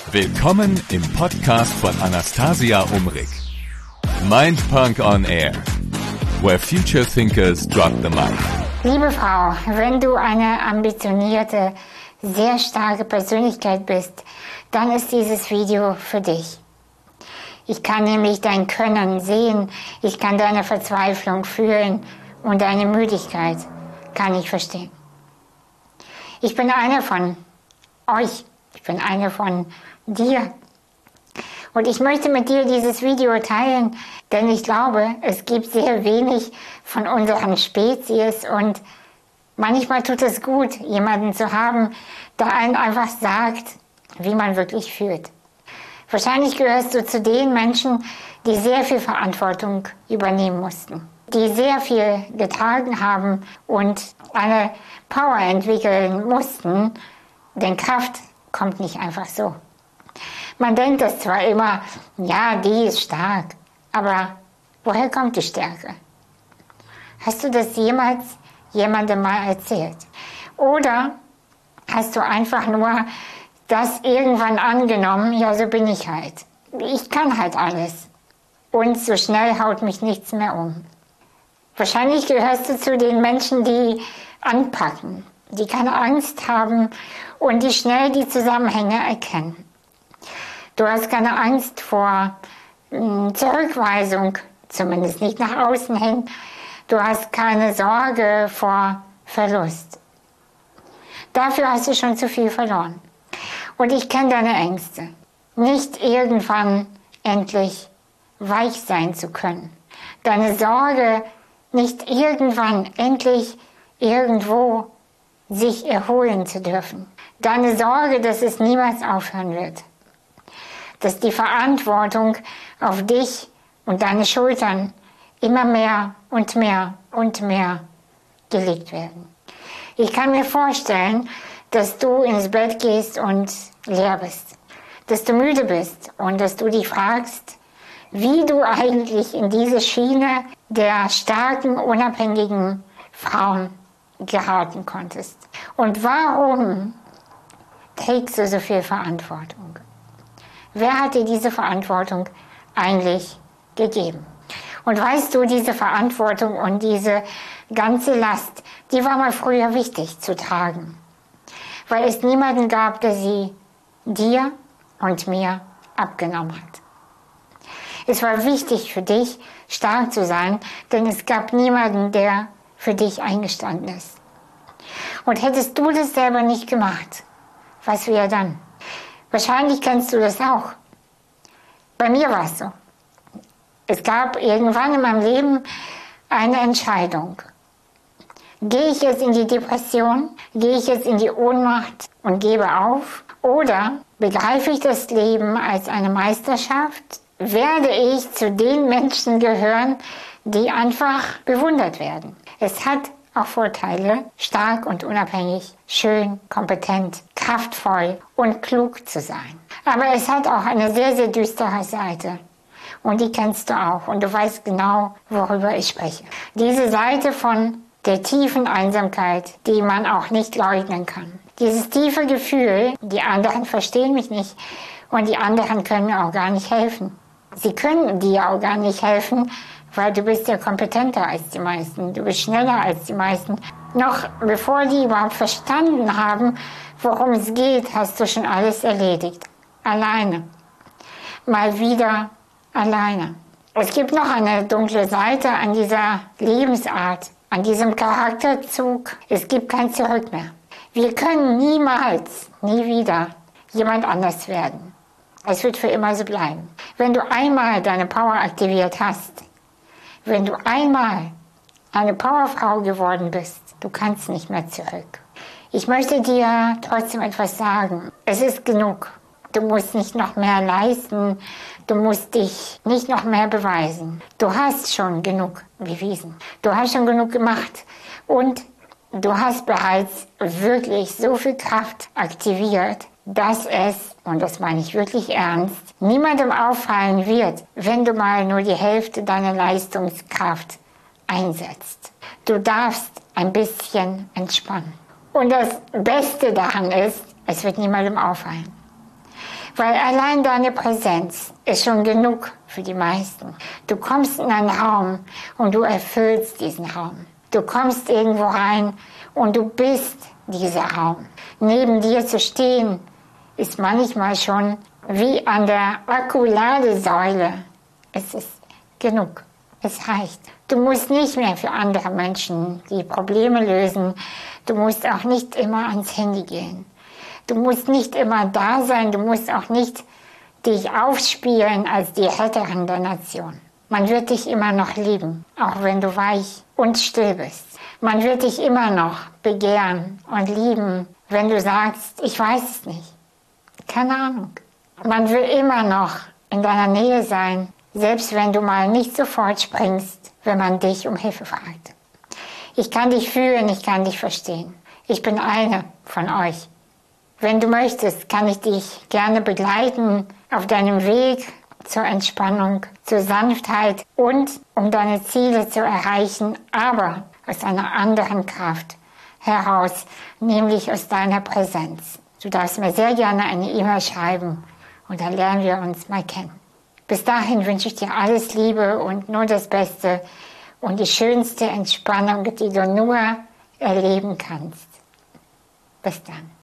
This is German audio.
Willkommen im Podcast von Anastasia Umrig. Mindpunk on Air, where future thinkers drop the mic. Liebe Frau, wenn du eine ambitionierte, sehr starke Persönlichkeit bist, dann ist dieses Video für dich. Ich kann nämlich dein Können sehen, ich kann deine Verzweiflung fühlen und deine Müdigkeit kann ich verstehen. Ich bin einer von euch, ich bin einer von dir. Und ich möchte mit dir dieses Video teilen, denn ich glaube, es gibt sehr wenig von unseren Spezies und manchmal tut es gut, jemanden zu haben, der einen einfach sagt, wie man wirklich fühlt. Wahrscheinlich gehörst du zu den Menschen, die sehr viel Verantwortung übernehmen mussten, die sehr viel getragen haben und eine Power entwickeln mussten, denn Kraft kommt nicht einfach so. Man denkt das zwar immer, ja, die ist stark, aber woher kommt die Stärke? Hast du das jemals jemandem mal erzählt? Oder hast du einfach nur das irgendwann angenommen, ja, so bin ich halt. Ich kann halt alles. Und so schnell haut mich nichts mehr um. Wahrscheinlich gehörst du zu den Menschen, die anpacken, die keine Angst haben und die schnell die Zusammenhänge erkennen. Du hast keine Angst vor Zurückweisung, zumindest nicht nach außen hin. Du hast keine Sorge vor Verlust. Dafür hast du schon zu viel verloren. Und ich kenne deine Ängste. Nicht irgendwann endlich weich sein zu können. Deine Sorge, nicht irgendwann endlich irgendwo sich erholen zu dürfen. Deine Sorge, dass es niemals aufhören wird. Dass die Verantwortung auf dich und deine Schultern immer mehr und mehr und mehr gelegt werden. Ich kann mir vorstellen, dass du ins Bett gehst und leer bist. Dass du müde bist und dass du dich fragst, wie du eigentlich in diese Schiene der starken, unabhängigen Frauen geraten konntest. Und warum trägst du so viel Verantwortung? Wer hat dir diese Verantwortung eigentlich gegeben? Und weißt du, diese Verantwortung und diese ganze Last, die war mal früher wichtig zu tragen. Weil es niemanden gab, der sie dir und mir abgenommen hat. Es war wichtig für dich, stark zu sein, denn es gab niemanden, der für dich eingestanden ist. Und hättest du das selber nicht gemacht, was wäre dann? Wahrscheinlich kennst du das auch. Bei mir war es so. Es gab irgendwann in meinem Leben eine Entscheidung. Gehe ich jetzt in die Depression? Gehe ich jetzt in die Ohnmacht und gebe auf? Oder begreife ich das Leben als eine Meisterschaft? Werde ich zu den Menschen gehören, die einfach bewundert werden? Es hat auch Vorteile, stark und unabhängig, schön, kompetent, kraftvoll und klug zu sein. Aber es hat auch eine sehr, sehr düstere Seite. Und die kennst du auch. Und du weißt genau, worüber ich spreche. Diese Seite von der tiefen Einsamkeit, die man auch nicht leugnen kann. Dieses tiefe Gefühl, die anderen verstehen mich nicht und die anderen können mir auch gar nicht helfen. Sie können dir auch gar nicht helfen, weil du bist ja kompetenter als die meisten, du bist schneller als die meisten. Noch bevor die überhaupt verstanden haben, worum es geht, hast du schon alles erledigt. Alleine. Mal wieder alleine. Es gibt noch eine dunkle Seite an dieser Lebensart, an diesem Charakterzug. Es gibt kein Zurück mehr. Wir können niemals, nie wieder jemand anders werden. Es wird für immer so bleiben. Wenn du einmal deine Power aktiviert hast, wenn du einmal eine Powerfrau geworden bist, du kannst nicht mehr zurück. Ich möchte dir trotzdem etwas sagen. Es ist genug. Du musst nicht noch mehr leisten. Du musst dich nicht noch mehr beweisen. Du hast schon genug bewiesen. Du hast schon genug gemacht. Und du hast bereits wirklich so viel Kraft aktiviert, dass es, und das meine ich wirklich ernst, niemandem auffallen wird, wenn du mal nur die Hälfte deiner Leistungskraft einsetzt. Du darfst ein bisschen entspannen. Und das Beste daran ist, es wird niemandem auffallen. Weil allein deine Präsenz ist schon genug für die meisten. Du kommst in einen Raum und du erfüllst diesen Raum. Du kommst irgendwo rein und du bist dieser Raum. Neben dir zu stehen ist manchmal schon wie an der Akkuladesäule. Es ist genug. Es reicht. Du musst nicht mehr für andere Menschen die Probleme lösen. Du musst auch nicht immer ans Handy gehen. Du musst nicht immer da sein. Du musst auch nicht dich aufspielen als die Retterin der Nation. Man wird dich immer noch lieben, auch wenn du weich und still bist. Man wird dich immer noch begehren und lieben, wenn du sagst, ich weiß es nicht. Keine Ahnung. Man will immer noch in deiner Nähe sein, selbst wenn du mal nicht sofort springst, wenn man dich um Hilfe fragt. Ich kann dich fühlen, ich kann dich verstehen. Ich bin eine von euch. Wenn du möchtest, kann ich dich gerne begleiten auf deinem Weg zur Entspannung, zur Sanftheit und um deine Ziele zu erreichen, aber aus einer anderen Kraft heraus, nämlich aus deiner Präsenz. Du darfst mir sehr gerne eine E-Mail schreiben und dann lernen wir uns mal kennen. Bis dahin wünsche ich dir alles Liebe und nur das Beste und die schönste Entspannung, die du nur erleben kannst. Bis dann.